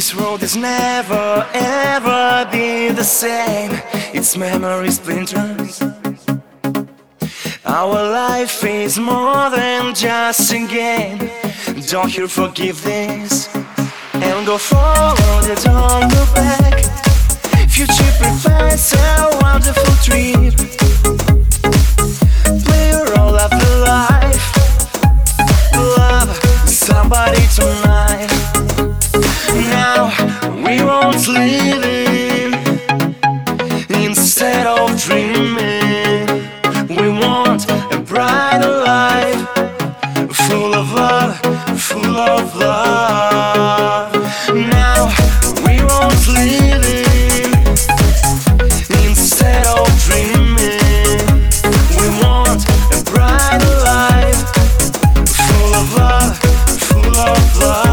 This road is never ever be the same. Its memory splinters. Our life is more than just a game. Don't you forgive this and go forward and don't look back. Future prepares a wonderful trip. Play a role of the life. Love somebody tonight. Now we won't live in. Instead of dreaming, we want a brighter life. Full of love, full of love. Now we won't live in. Instead of dreaming, we want a brighter life. Full of love, full of love.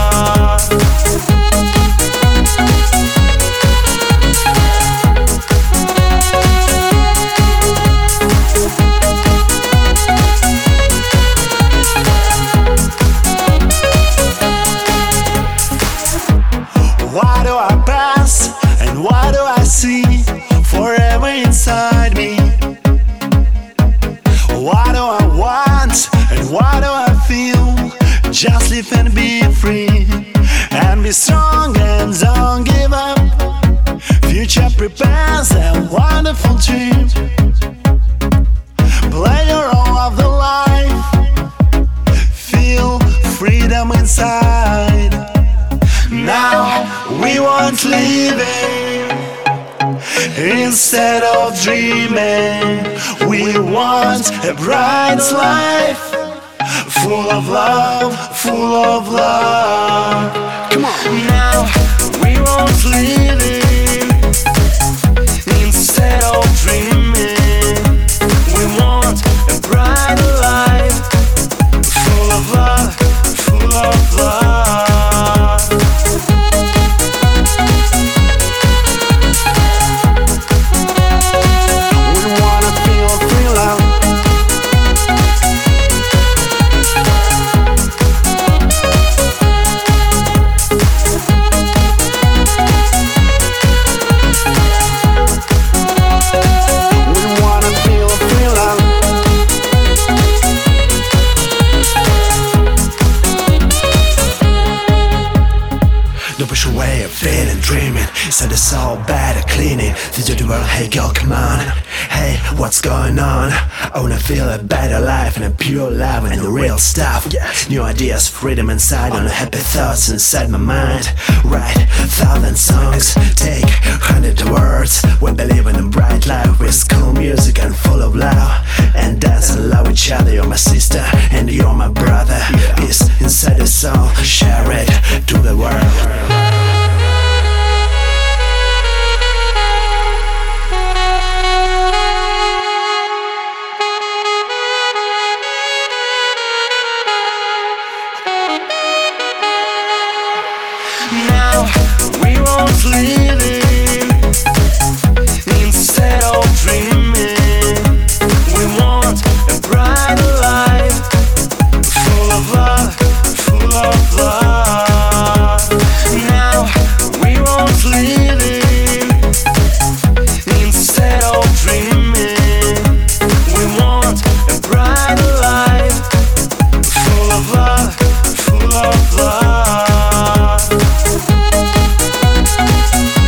Why do I pass and why do I see forever inside me? Why do I want and why do I feel? Just live and be free and be strong and don't give up. Future prepares a wonderful dream. Play the role of the life. Feel freedom inside. Now we want living instead of dreaming. We want a bright life, full of love, full of love. Come on. Now we won't live in. Instead of dreaming, we want a brighter life. Full of love, full of love. Don't push away a feeling, dreaming. Said it's all better cleaning. Did you do well? Hey girl, come on. Hey, what's going on? I wanna feel a better life and a pure love and the real stuff. New ideas, freedom inside, on happy thoughts inside my mind. Write 1,000 songs, take 100 words. We believe in a bright life with cool music and full of love. And dance and love each other. You're my sister and you're my brother. Peace inside the soul, share it to the world. Now we won't live in. Instead of dreaming, we want a brighter life. Full of love, full of love. Now we won't live in. Instead of dreaming, we want a brighter life. Full of love, full of love.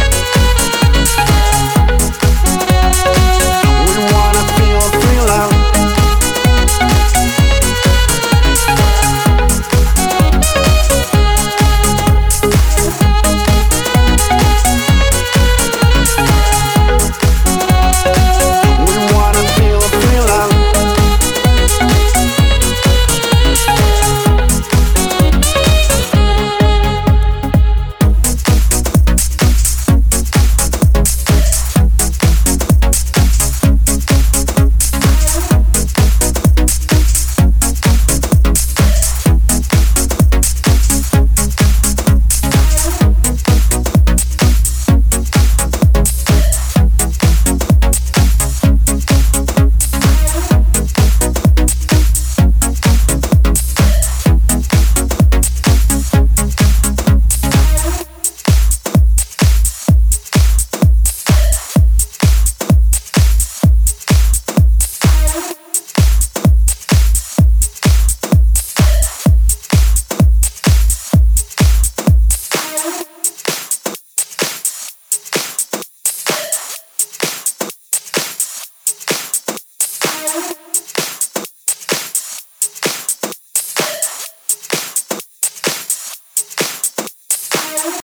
Bye.